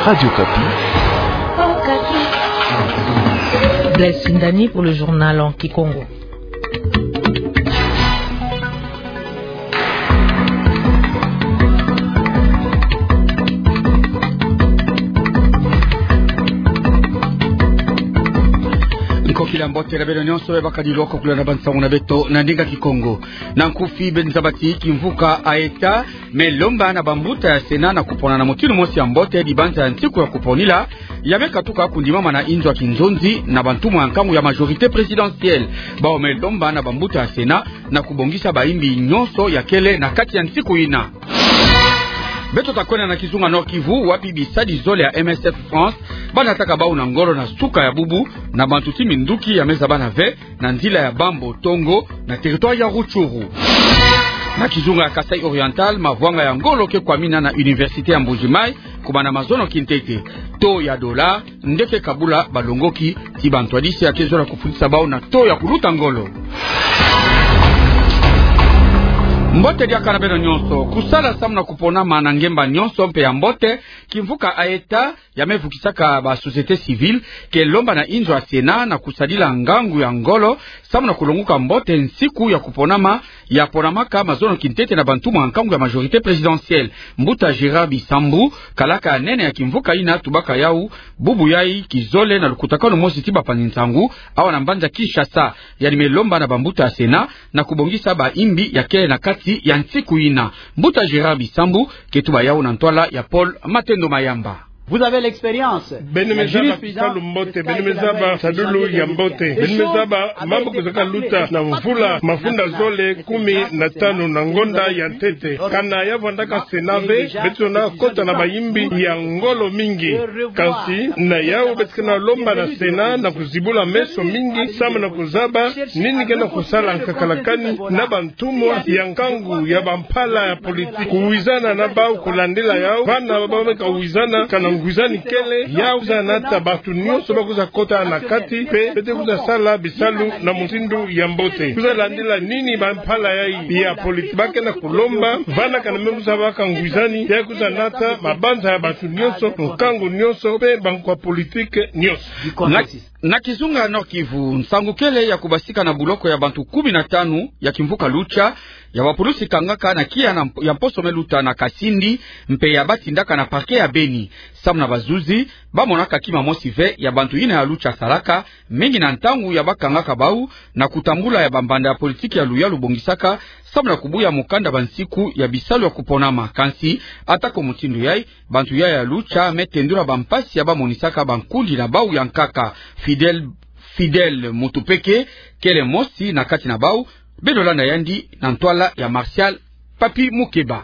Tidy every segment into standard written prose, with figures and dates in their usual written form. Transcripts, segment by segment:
Radio Kapi. Blaise Sindani pour le journal en Kikongo. Kila mbote la beno nyonso ya bakadiloko kula na bansangu na beto na ndinga Kikongo na nkufi benzabati kimvuka aeta melomba na bambuta ya sena na kupona na motinu mosi ya mbote di banza ya ntiku ya kuponila yameka tuka kundimama na inzo ya kinzonzi na bantumu ya nkangu ya majorite presidentielle bao melomba na bambuta ya sena na kubongisa baimbi nyonso ya kele na kati ya ntiku ina. Beto takwena na Kizunga Nord Kivu wapi bisadi zole ya MSF France bana taka bau na ngoro na suka ya bubu na bantuti minduki ya meza bana ve na nzila ya Bambo Tongo na territoire ya Ruchuru. Na Kizunga ya Kasai Oriental mavwanga ya ngolo ke kwa mina na Université ya Mbujimai kubana mazono kintete to ya dola ndeke kabula balongoki tibantwadisi ya kezo la kufundisa bau na to ya kuluta ngolo. Mbote dia kanabeno nyonso kusala samna kupona mana ngemba nyonso mpe ya mbote kimvuka aeta yamevukisaka ba société civile ke lomba na inzo ya sena na kusadila ngangu ya ngolo samna kulonguka mbote nsiku ya kuponama ya ponamaka mazono kintete na bantumu nkangu ya majorité présidentielle Mbuta Gérard Bisambu kalaka nene ya kimvuka ina tubaka yau bubu yai kizole na lukutakano mosi tiba paninsangu awa na mbanja Kinshasa ya nimelomba na bambuta ya sena na kubongisa ba imbi ya kele na kati ya nsiku ina Mbuta Gérard Bisambu ketuba yao na ntwala ya Paul Matendo Mayamba. Vous avez l'expérience. Benemezaba Salu Mbote, Benemezaba Sadulu ya Mbote, Benemezaba mambo kuzaka luta na mvula mafunda zole 15 na ngonda ya tete. Kana yavandaka senave betona kota na bayimbi ya ngolo mingi. Kasi na yao betkana lomba na sena na kuzibula meso mingi sama na kuzaba nini kena kusala nkakalakani na bantumwa ya nkangu ya bampala ya politiki. Kuwizana na bau kulandila yao, vana babameka uwizana kana nguzani kele ya uzanata batu nyonso bakuza kota na kati pe pete kuza sala bisalu na mutindu ya mbote kuza landila nini bampala ya politi bake na kulomba vana kana mekuza baka nguzani ya kuza nata mabanza ya batu nyonso nkangu nyonso pe bankwa politike nyonso. Na Kizunga Nord Kivu nsangu kele ya kubasika na buloko ya bantu 15 ya kimvuka lucha ya wapulusi kangaka na kia na ya mposo meluta na Kasindi mpe ya batindaka na parke ya Beni samna bazuzi bamonaka kima mosi ve ya bantu ina ya lucha salaka mengi na ntangu ya bakangaka bau na kutambula ya bambanda ya politiki ya luya lubongisaka samna kubuya mukanda bansiku ya bisalu ya kuponama kansi atako mutindu yai bantu ya lucha metendura bampasi ya bamonisaka bankundi na bau ya nkaka Fidel Mutupeke kele mosi na kati na bau Bedolanda yandi na ntwala ya Martial Papi Mukeba.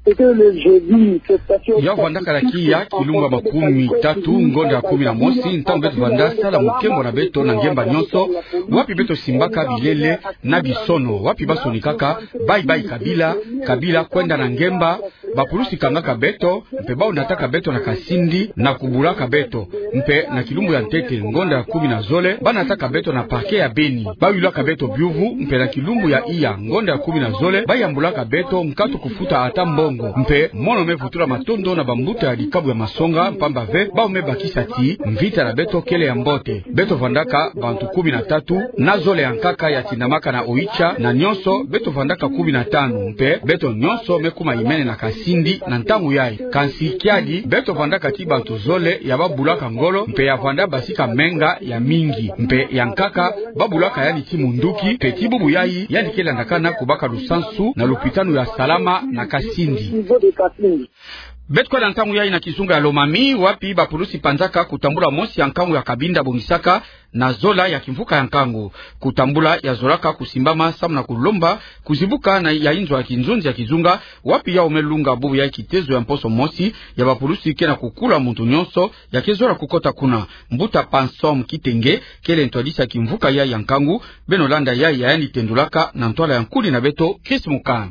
Ya vandaka la kia kilumba makumi tatu ngonda 11 ntango beto vandasa la mukembo na beto na ngemba nyonso wapi beto simbaka bilele na bisono wapi basoni kaka bye kabila kwenda na ngemba bapulusi kangaka beto mpe bao nataka beto na Kasindi na kubulaka beto mpe na kilumbu ya ntete ngonda 10 na zole banataka beto na parke ya Beni bayulaka beto biuvu mpe na kilumbu ya iya ngonda 10 na zole bayambulaka beto nkatu kufuta ata mbongo mpe mono mefutura matondo na bambuta ya likabu ya masonga mpamba ve bao mebakisa ti mvita na beto kele ya mbote beto vandaka bantu 13 na zole ya nkaka ya tindamaka na Oicha na nyonso beto vandaka 15 mpe beto nyonso mekuma imene na Kasindi na ntangu yai kansi kiadi beto vandaka ti bantu zole ya babulaka ngolo mpe ya vanda basika menga ya mingi mpe ya nkaka babulaka yani ti munduki pe ti bubu yai yani kele ndakana kubaka lusansu na lupitanu ya salama na Kasindi. Betko na ntangu yai na Kizunga ya Lomami wapi bapulusi panzaka kutambula mosi ya nkangu ya Kabinda bongisaka na zola ya kimvuka ya nkangu kutambula ya zolaka kusimbama samna kulomba kuzibuka na ya inzo ya kinzonzi ya Kizunga wapi ya omelunga bubu ya kitezo ya mposo mosi ya bapulusi kena kukula muntu nyonso ya kezora kukota kuna Mbuta Pansom Kitenge kele ntwadisa kimvuka ya nkangu Benolanda ya yani tendulaka na ntwala ya nkuli na beto Chris Mukand.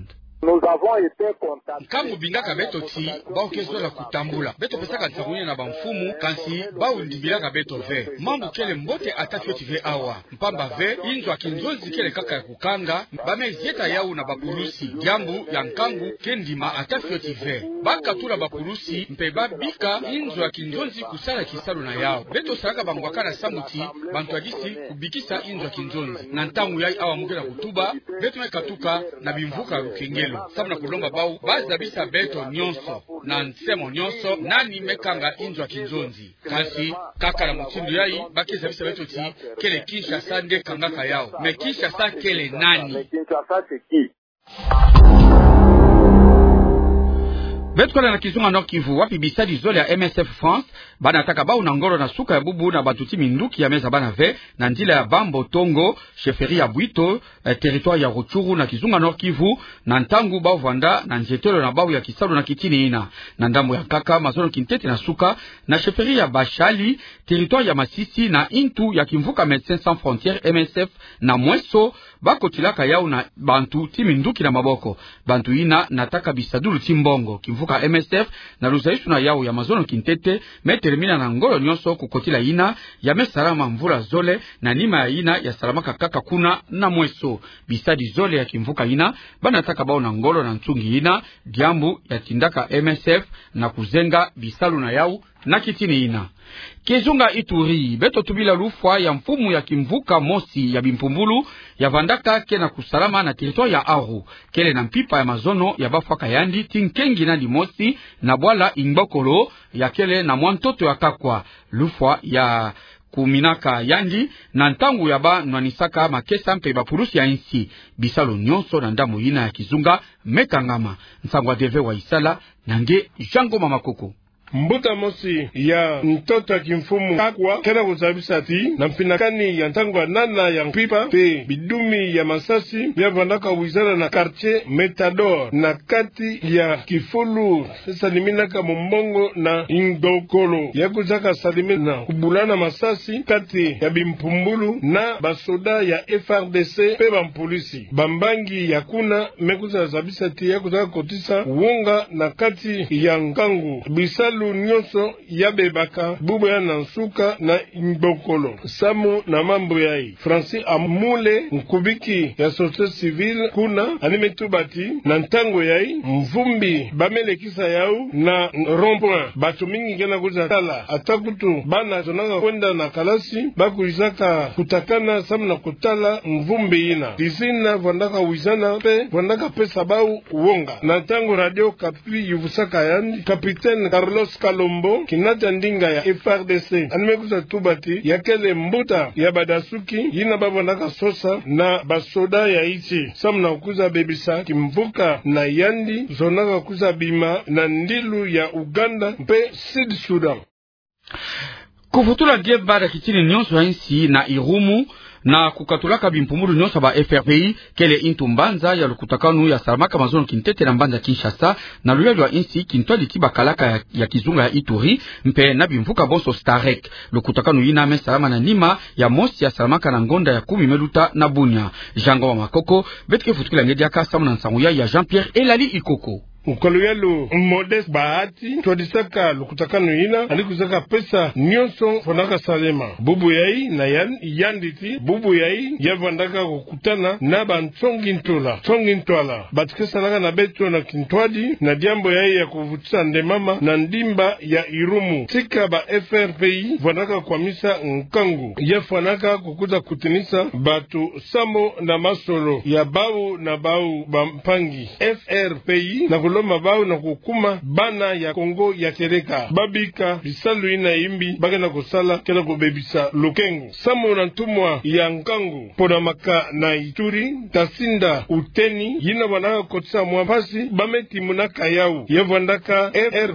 Nkambu bingaka beto ti baokezo la kutambula beto pesaka tsamunye na bamfumu kansi baundibilaka beto ve mambu kele mbote atafyo tive awa mpamba ve inzwa kinzonzi kele kaka ya kukanga bamezieta yau na bapulusi jambu ya nkambu kendima atafyo tive bakatula bapulusi mpe babika inzwa kinzonzi kusala kisalo na yao beto salaka bangwaka na samuti bantu adisi kubikisa inzwa kinzonzi na ntangu yai awa muke na kutuba beto mekatuka na bimvuka lukengelo sabuna kulomba bau bazabisa beto nyonso na nsemo nyonso nani mekanga inzwa kinzonzi kasi kaka na mutindu yai bakizabisa beto ti kele Kinshasa nde kangaka yao me Kinshasa kele nani Betkola na Kizunga Nord Kivu wapi bisadi zole ya MSF France bana ataka bau na ngoro na suka ya bubu na batuti minduki ya meza bana ve na ndila ya Bambo Tongo sheferi ya Bwito territoire ya Ruchuru na Kizunga Nord Kivu na ntangu bau vanda na njetelo na bau ya Kisalo na Kitini ina na ndambo ya Kaka mazono Kintete na suka na sheferi ya Bashali territoire ya Masisi na Intu ya Kimvuka Médecins Sans Frontières MSF na Mweso bako tilaka yao na bantu timinduki na maboko bantu ina nataka bisadulu timbongo Kimvuka MSF na luzaisu na yao ya mazono Kintete metermina na ngolo nyonso kukotila ina ya mesarama mvula zole na nima ya ina ya salamaka Kaka kuna na Mweso bisadi zole ya Kimvuka ina banataka bao na ngolo na ntungi ina diambu ya tindaka MSF na kuzenga bisalu na yao na Kitini ina Kezunga Ituri beto tubila lufwa ya mfumu ya Kimvuka mosi ya Bimpumbulu ya vandaka kena kusalama na territoire ya Aru kele na mpipa ya mazono ya bafaka yandi tinkengi na dimosi na bwala Ingbokolo ya kele na mwantoto ya Kakwa lufwa ya kuminaka yandi na ntangu ya ba nwanisaka makesa mpe bapurusi ya insi bisalo nyonso na ndamu ina ya Kizunga mekangama nsangwa deve wa Isala nange Jango Mamakoko Mbuta mosi ya mtoto kimfumu Kakwa kena kuzabisa ti na mpinakani ya ntangu ya nana ya mpipa pe bidumi ya masasi ya vandaka wizara na quartier Metador na kati ya Kifulu saliminaka Mombongo na Indokolo ya kuzaka salimina kubulana masasi kati ya Bimpumbulu na basoda ya FRDC pe bampolisi bambangi ya kuna mekuza zabisa ti ya kuzaka kotisa uonga na kati ya Nkangu bisalu nyonso ya bebaka bubu ya nansuka na Indokolo samu na mambo yai Francis Amule mkubiki ya société civile kuna animetubati na ntango yai mvumbi bamelekisa yao na rond-point batu mingi ngena kuza tala atakutu bana zonaka kwenda na kalasi bakuizaka kutakana samu na kutala mvumbi ina tisina vandaka wizana pe vandaka pesa bau uonga na ntango radio kapi yuvusaka yani Capitaine Carlos Kalombo kinata ndinga ya FRDC animekuza tubati ya kele mbuta ya badasuki yina babandaka sosa na basoda ya ichi samna kuza bebisa Kimvuka na yandi zonaka kuza bima na ndilu ya Uganda mpe Sud Sudan kufutula geba da Kitini nyonso ya insi na Irumu na kukatulaka Bimpumbulu nyonso ba FRPI kele intu mbanza ya lukutakanu ya salamaka mazono Kintete na mbanza Kinshasa na luyali wa insi kintwali tiba kalaka ya Kizunga ya Ituri mpe na Bimvuka boso Starek lukutakanu ina me salama na nima ya mosi ya salamaka na ngonda ya 10 meluta na Bunya Jango Makoko betike futukila ngedi akasamu na nsangu ya Jean-Pierre Elali Ikoko Ukoluelu Modeste Bahati twadisaka lukutakanu ina alikuzaka pesa nyonso fondaka salema bubu yai na yanditi bubu yai yavandaka kukutana na bantsongi ntwala batikesanaka na beto na kintwadi na diambo yai ya kuvutisa ndemama na ndimba ya Irumu tika ba FRPI vandaka kwa misa Nkangu yafanaka kukuza kutinisa batu sambo na masolo ya bau na bau bampangi FRPI na kuloma bau na kukuma bana ya Kongo ya Tereka babika bisalu ina imbi bagena kusala kena kubebisa lukengu samu na ntumwa ya Nkangu pona maka na Ituri tasinda uteni yina wanaka kotisa mwapasi bameti munaka yau yevandaka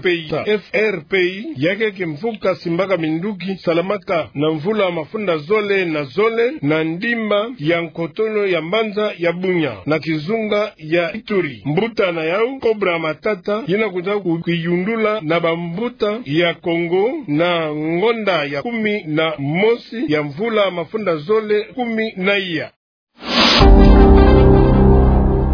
FRPI yake Kimvuka simbaka minduki salamaka na mvula mafunda zole na ndimba ya Nkotono ya mbanza ya Bunya na Kizunga ya Ituri mbuta na yau Kobra Matata yina kuza kuyundula na bambuta ya Kongo na ngonda ya 10 na mosi ya mvula mafunda zole 10 na iya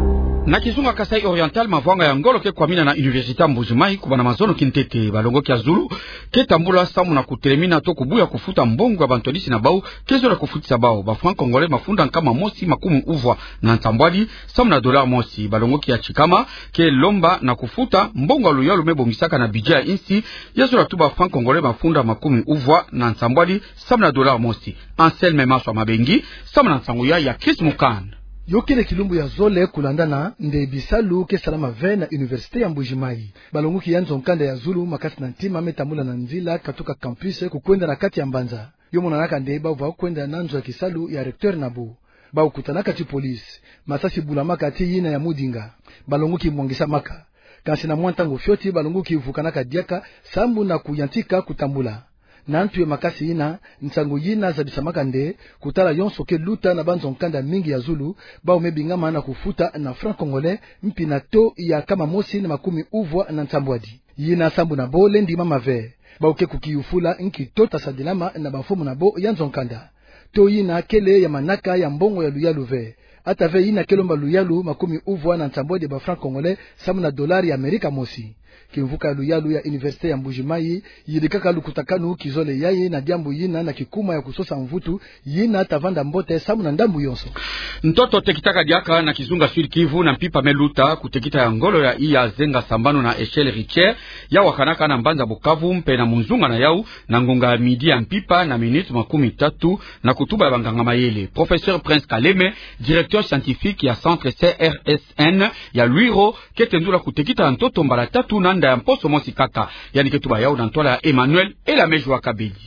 Na kizunga Kasai Oriental mavwanga ya ngolo ke kwa mina na Université Mbujimai kubana mazono kintete balongo kia Zulu ke tambula samu na kutelemina to kubuya kufuta mbongo ya bantolisi na bau kezo la kufutisa bau ba franc congolais mafunda nkama mosi makumu uvwa na ntambwadi samu na dollar mosi balongo kia Chikama ke lomba na kufuta mbongo aluya lumebo misaka na bidja insi yezo la tuba franc congolais mafunda makumu uvwa na ntambwadi samu na dollar mosi Anselme Maswa Mabengi samu na ntanguya ya Chris Mukan. Yokele kilumbu ya zole kulandana nde bisalu ke salama ve na Université ya Mbujimai. Balongo ki yanzo nkanda ya Zulu makasi na ntima metamula na nzila katoka campus kukwenda na kati ya Mbanza. Yomo nanaka nde bawa kwenda na nzo ya kisalu ya recteur Nabu. Bawa kutanaka ti polisi. Masasi bulamaka ti yina ya Mudinga. Balongo ki mwangisa maka. Kansi na mwantango fyoti balongo ki uvukanaka diaka sambu na kuyantika kutambula. Nantu ya makasi ina, nsangu yina zabisamaka nde, kutala yonso ke luta na banzo nkanda mingi ya Zulu, bao mebingama na kufuta na franc congolais, mpi na to ya kama mosi na makumi uvwa na ntambwadi. Yina sambu na bo lendi mama ve, bao ke kukiufula nki tota sadilama na bafumu na bo yanzo nkanda. To yina kele ya manaka ya mbongo ya luyalu ve. Ata ve yina kelomba luyalu makumi uvwa na ntambwadi ba franc congolais, samu na dolari ya Amerika mosi. Kimvuka luyalu ya Université ya Mbujimai yidikaka lukutakanu kizole yaye na diambu yina na kikuma ya kusosa mvutu yina tavanda mbote samu na ndambu yonso. Ntoto tekitaka diaka na kizunga Sud Kivu na mpipa meluta kutekita ya ngolo ya iya zenga sambano na Echelle Richer ya wakanaka na Mbanza Bukavu mpe na munzunga na yau na ngonga ya midi ya mpipa na minute 30 na kutuba ya banganga mayele. Professeur Prince Kaleme, directeur scientifique ya centre CRSN ya Luiro ketendula kutekita ntoto mbala tatu nanda ya mposo mosi kaka yani ketuba yao na ntola ya Emmanuel ela mejwa kabeli.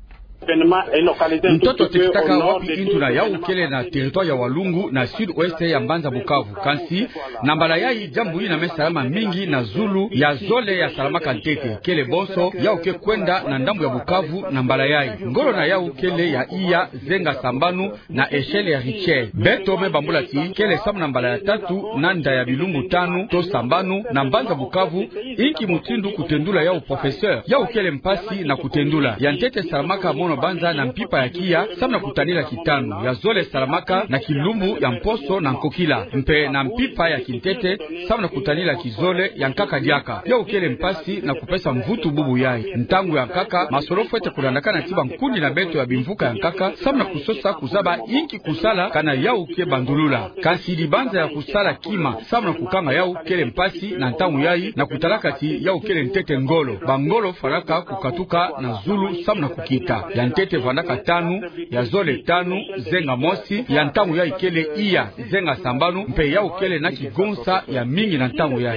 Mtoto tekitaka wapi indu na yau kele na territoire ya Walungu na sud-ouest ya Mbanza Bukavu kansi na mbala yai jambu hii na mesalama mingi na Zulu ya zole ya salama kantete kele boso yau ke kwenda na ndambu ya Bukavu na mbala yai ngolo na yau kele ya iya zenga sambanu na Echelle ya Richer beto me bambulati kele samu na mbala ya tatu nanda ya bilumbu tanu to sambanu na Mbanza Bukavu inki mutindu kutendula yau professeur yau kele mpasi na kutendula ya ntete salamaka mono Banza na mpipa ya kia samna kutanila kitano ya zole salamaka na kilumbu ya mposo na nkokila mpe na mpipa ya kintete samna kutanila kizole ya nkaka diaka ya ukele mpasi na kupesa mvutu bubu yai ntangu ya nkaka masorofu ete kulandaka na tiba mkundi na beto ya bimvuka ya nkaka samna kusosa kuzaba inki kusala kana ya uke bandulula kansi di banza ya kusala kima samna kukanga ya ukele mpasi na ntangu yai na kutalakati ya ukele ntete ngolo bangolo faraka kukatuka na Zulu samna kukita ya ntete vandaka tanu ya zole tanu zenga mosi ya ntangu ya ikele iya zenga sambanu mpe ya ukele na kigonsa ya mingi na ntangu ya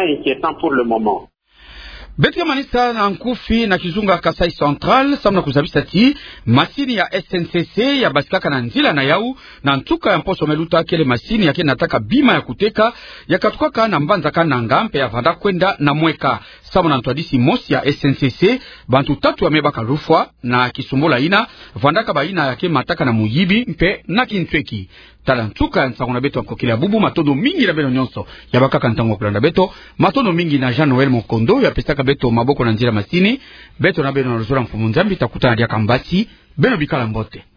Betka manisa na nkufi na kizunga Kasai Central samna kuzabisa ti masini ya SNCC ya basikaka na nzila na yau na ntuka ya mposo meluta kele masini yake nataka bima ya kuteka ya katukaka na Mbanza kananga mpe ya vanda kwenda na mweka samna ntwadisi mosi ya SNCC bantu tatu ya mebaka rufwa na kisumbola ina vandaka ba ina yake mataka na muyibi mpe na kintweki tala ntuka ya nsango na beto ya mkokile ya bubu matondo mingi na beno nyonso ya bakaka ntango kulanda beto matondo mingi na Jean Noel Mokondo ya pesaka beto maboko na njira masini beto na beno na luzora mfumu nzambi takuta na diaka mbasi beno bikala mbote.